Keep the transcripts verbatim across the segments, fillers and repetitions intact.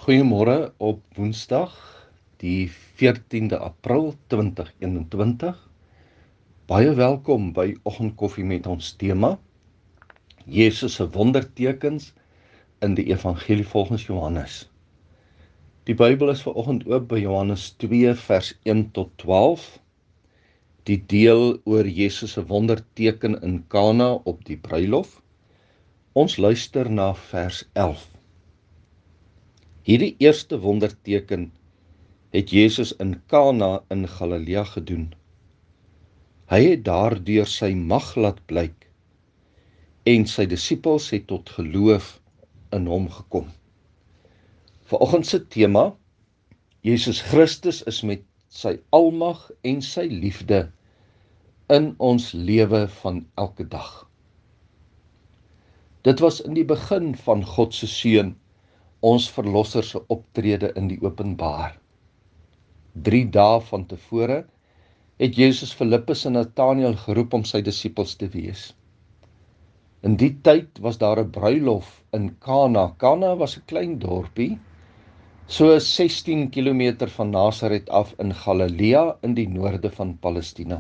Goeiemôre op Woensdag, die veertiende April twintig eenentwintig. Baie welkom by Oggendkoffie met ons tema Jesus se wondertekens in die Evangelie volgens Johannes. Die Bybel is vanoggend oop by Johannes twee vers een tot twaalf. Die deel oor Jesus se wonderteken in Kana op die bruilof. Ons luister na vers elf. Hierdie eerste wonderteken het Jesus in Kana in Galilea gedoen. Hy het daardeur sy mag laat blyk en sy disippels het tot geloof in hom gekom. Vanoggend se tema: Jesus Christus is met sy almag en sy liefde in ons lewe van elke dag. Dit was in die begin van God se seun, ons verlosser se optrede in die openbaar. Drie dae van tevore het Jesus Filippus en Nathanael geroep om sy disippels te wees. In die tyd was daar 'n bruilof in Kana. Kana was 'n klein dorpie, so sestien kilometer van Nasaret af in Galilea in die noorde van Palestina.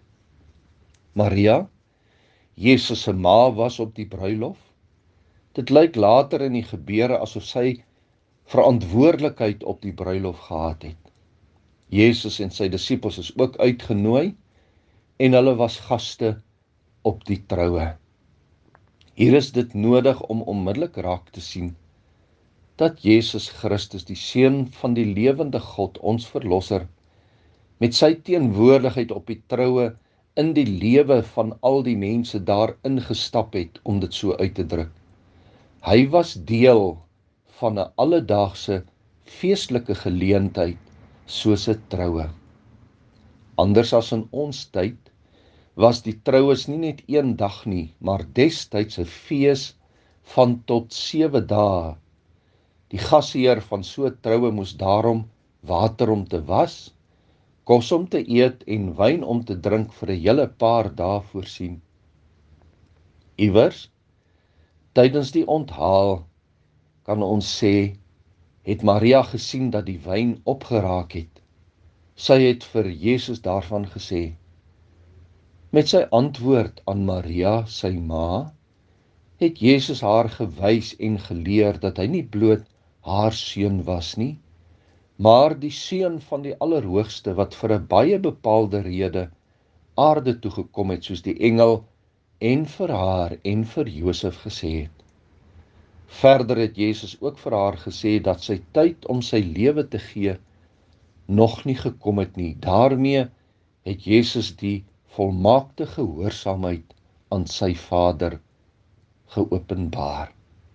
Maria, Jesus se ma, was op die bruilof. Dit lyk later in die gebeure asof sy verantwoordelikheid op die bruilof gehad het. Jesus en sy disippels is ook uitgenooi en hulle was gaste op die troue. Hier is dit nodig om onmiddellik raak te sien dat Jesus Christus, die Seun van die lewende God, ons verlosser, met sy teenwoordigheid op die troue in die lewe van al die mense daar ingestap het, om dit so uit te druk. Hy was deel van 'n alledaagse feestelike geleentheid soos 'n troue. Anders as in ons tyd was die troues nie net een dag nie, maar destyds 'n fees van tot sewe dae. Die gasheer van so 'n troue moes daarom water om te was, kos om te eet en wyn om te drink vir 'n hele paar dae voorsien. Iewers tydens die onthaal kan ons sê, het Maria gesien dat die wyn opgeraak het. Sy het vir Jesus daarvan gesê. Met sy antwoord aan Maria, sy ma, het Jesus haar gewys en geleer dat hy nie bloot haar seun was nie, maar die seun van die Allerhoogste wat vir 'n baie bepaalde rede aarde toe gekom het, soos die engel en vir haar en vir Josef gesê het. Verder het Jesus ook vir haar gesê dat sy tyd om sy lewe te gee nog nie gekom het nie. Daarmee het Jesus die volmaakte gehoorsaamheid aan sy Vader geopenbaar.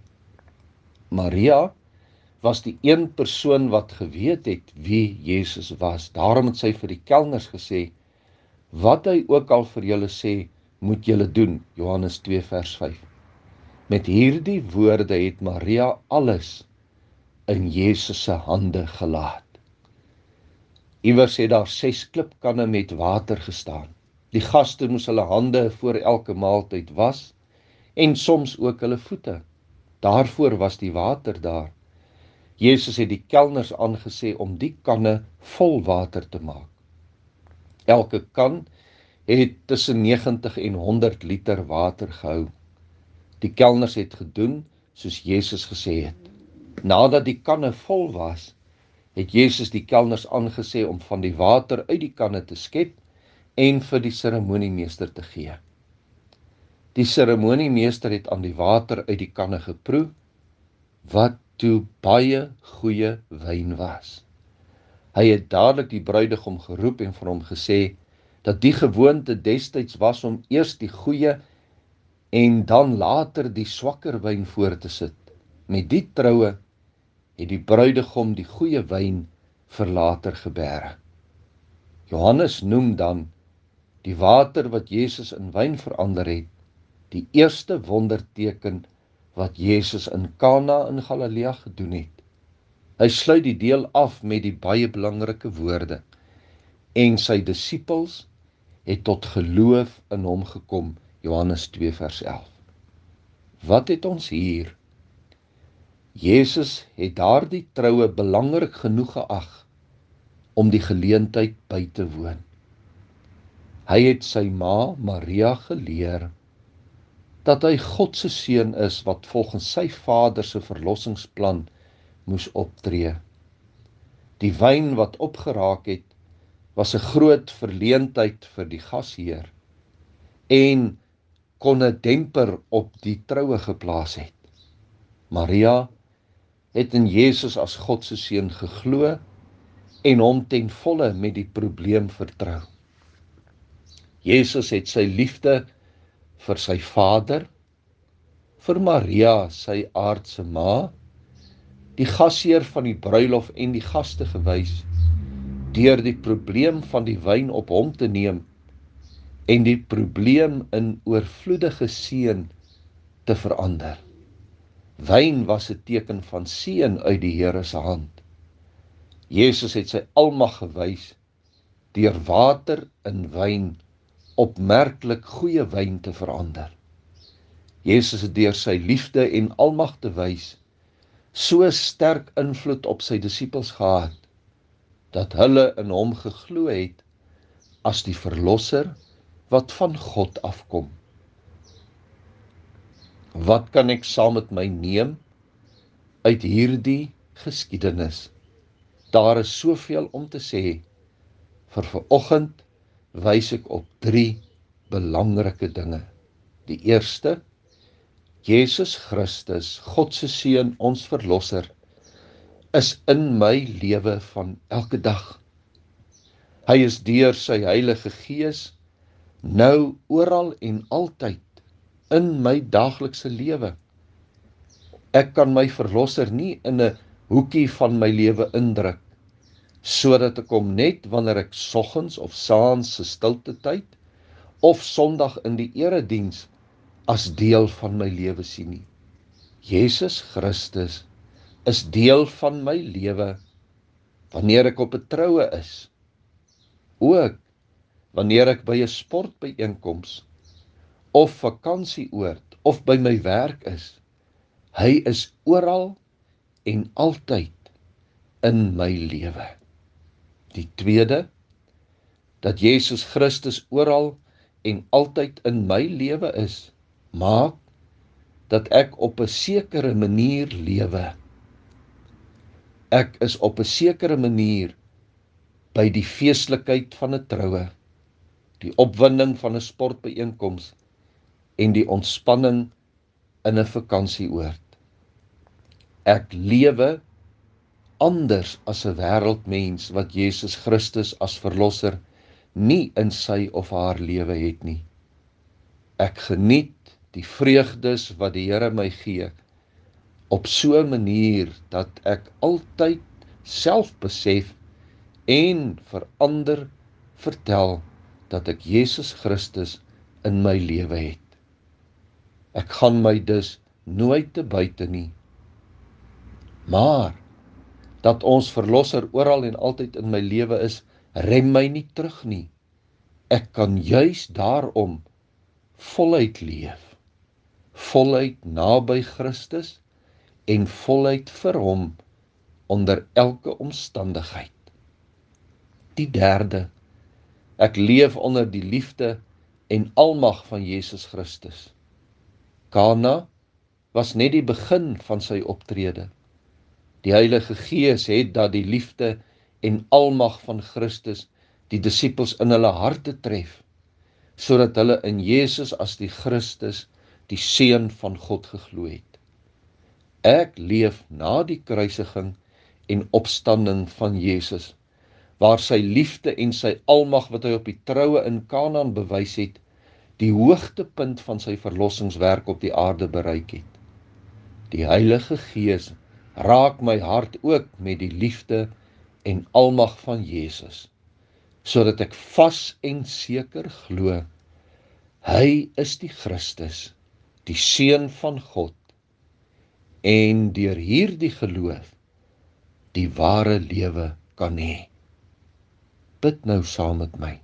Maria was die een persoon wat geweet het wie Jesus was. Daarom het sy vir die kelners gesê, wat hy ook al vir julle sê, moet julle doen. Johannes twee vers vyf. Met hierdie woorde het Maria alles in Jesus se hande gelaat. Iewers het daar ses klipkanne met water gestaan. Die gaste moes hulle hande voor elke maaltyd was en soms ook hulle voete. Daarvoor was die water daar. Jesus het die kelners aangesê om die kanne vol water te maak. Elke kan het tussen negentig en honderd liter water gehou. Die kelners het gedoen soos Jesus gesê het. Nadat die kanne vol was, het Jesus die kelners aangesê om van die water uit die kanne te skep en vir die seremoniemeester te gee. Die seremoniemeester het aan die water uit die kanne geproe, wat toe baie goeie wyn was. Hy het dadelik die bruidegom geroep en vir hom gesê dat die gewoonte destyds was om eers die goeie en dan later die swakker wyn voor te sit. Met die troue het die bruidegom die goeie wyn vir later geberg. Johannes noem dan die water wat Jesus in wyn verander het, die eerste wonderteken wat Jesus in Kana in Galilea gedoen het. Hy sluit die deel af met die baie belangrike woorde, en sy disippels het tot geloof in hom gekom, Johannes twee vers elf. Wat het ons hier? Jesus het daardie troue belangrik genoeg geag om die geleentheid by te woon. Hy het sy ma Maria geleer dat hy God se seun is wat volgens sy Vader se verlossingsplan moes optree. Die wyn wat opgeraak het, was 'n groot verleentheid vir die gasheer en kon 'n demper op die troue geplaas het. Maria het in Jesus as God se seun geglo en hom ten volle met die probleem vertrou. Jesus het sy liefde vir sy Vader, vir Maria, sy aardse ma, die gasheer van die bruilof en die gaste gewys, deur die probleem van die wyn op hom te neem en die probleem in oorvloedige seën te verander. Wyn was 'n teken van seën uit die Here se hand. Jesus het sy almag gewys deur water in wyn opmerklik goeie wyn te verander. Jesus het deur sy liefde en almag te wys so sterk invloed op sy disippels gehad, dat hulle in hom geglo het as die verlosser wat van God afkom. Wat kan ek saam met my neem uit hierdie geskiedenis? Daar is soveel om te sê. Vir vanoggend wys ek op drie belangrike dinge. Die eerste, Jesus Christus, God se seun, ons verlosser, is in my lewe van elke dag. Hy is deur sy Heilige Gees nou oral en altyd in my daaglikse lewe. Ek kan my verlosser nie in 'n hoekie van my lewe indruk, sodat ek hom net wanneer ek soggens of saans se stilte tyd of Sondag in die erediens as deel van my lewe sien nie. Jesus Christus is deel van my lewe wanneer ek op 'n troue is, ook wanneer ek by 'n sportbyeenkoms of vakansieoord of by my werk is. Hy is oral en altyd in my lewe. Die tweede, dat Jesus Christus oral en altyd in my lewe is, maak dat ek op 'n sekere manier lewe. Ek is op 'n sekere manier by die feeslikheid van 'n troue, die opwinding van 'n sportbyeenkoms en die ontspanning in 'n vakansieoord. Ek lewe anders as 'n wêreldmens wat Jesus Christus as verlosser nie in sy of haar lewe het nie. Ek geniet die vreugdes wat die Here my gee op so 'n manier dat ek altyd self besef en vir ander vertel dat ek Jesus Christus in my lewe het. Ek gaan my dus nooit te buite nie. Maar dat ons verlosser oral en altyd in my lewe is, rem my nie terug nie. Ek kan juis daarom voluit leef, voluit naby Christus en voluit vir hom onder elke omstandigheid. Die derde, ek leef onder die liefde en almag van Jesus Christus. Kana was net die begin van sy optrede. Die Heilige Gees het dat die liefde en almag van Christus die disippels in hulle harte tref, sodat hulle in Jesus as die Christus, die Seun van God geglo het. Ek leef na die kruisiging en opstanding van Jesus, waar sy liefde en sy almag wat hy op die troue in Kanaan bewys het, die hoogtepunt van sy verlossingswerk op die aarde bereik het. Die Heilige Gees raak my hart ook met die liefde en almag van Jesus, sodat ek vas en seker glo, hy is die Christus, die Seun van God, en deur hierdie geloof die ware lewe kan hê. Bid nou saam met my.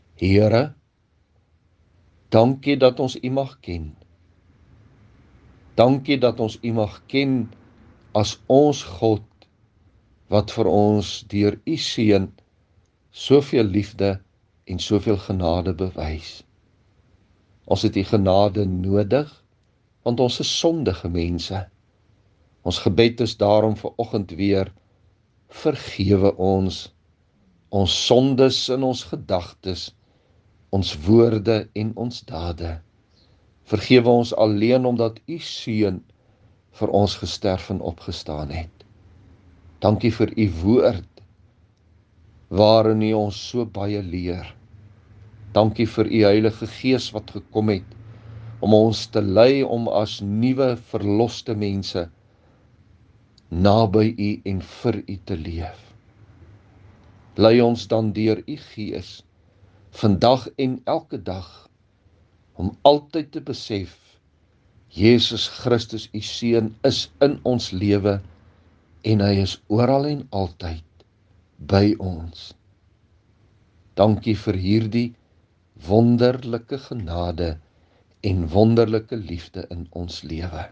Here, dankie dat ons U mag ken. Dankie dat ons U mag ken as ons God, wat vir ons deur U Seun soveel liefde en soveel genade bewys. Ons het U genade nodig, want ons is sondige mense. Ons gebed is daarom vanoggend weer, vergewe ons, ons sondes in ons gedagtes, ons woorde en ons dade. Vergewe ons alleen omdat U Seun vir ons gesterf en opgestaan het. Dankie vir U woord, waarin U ons so baie leer. Dankie vir U Heilige Gees wat gekom het, om ons te lei om as nuwe verloste mense naby U en vir U te leef. Lei ons dan deur U Gees, vandag en elke dag, om altyd te besef, Jesus Christus, U Seun, is in ons lewe en Hy is oral en altyd by ons. Dankie vir hierdie wonderlike genade en wonderlike liefde in ons lewe.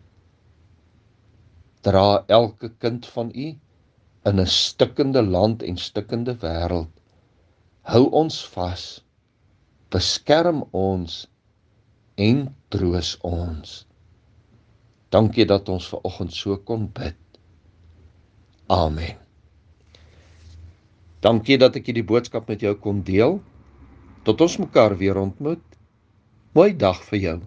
Dra elke kind van U in 'n stikkende land en stikkende wêreld. Hou ons vas, beskerm ons en troos ons. Dankie dat ons vanoggend so kon bid. Amen. Dankie dat ek hierdie boodskap met jou kon deel. Tot ons mekaar weer ontmoet. Mooi dag vir jou.